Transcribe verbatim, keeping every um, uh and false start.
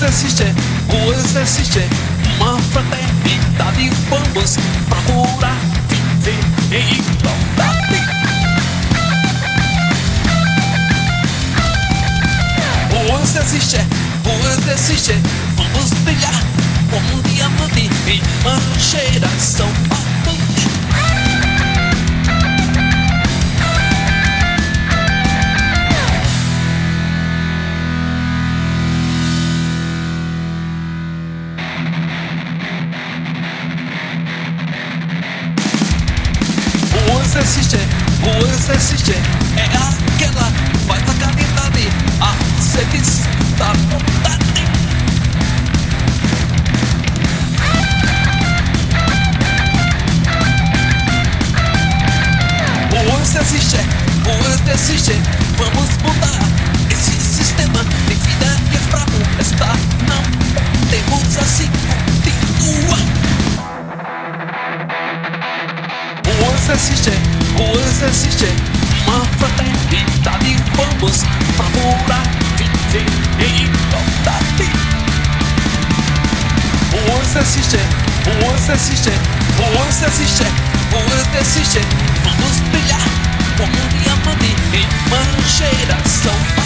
existe, o existe uma fraternidade, vamos procurar viver em igualdade. O existe, o existe, vamos brilhar como um diamante em uma geração ardente. O existe, o existe, é aquela vitalidade, a serviço da vontade. O existe, o existe, vamos mudar esse sistema de vida que é fraco, está, não temos assim continuar. O existe, o existe uma fraternidade, vamos procurar viver em igualdade. O existe, o existe, o existe, o existe, vamos brilhar como um diamante em uma geração.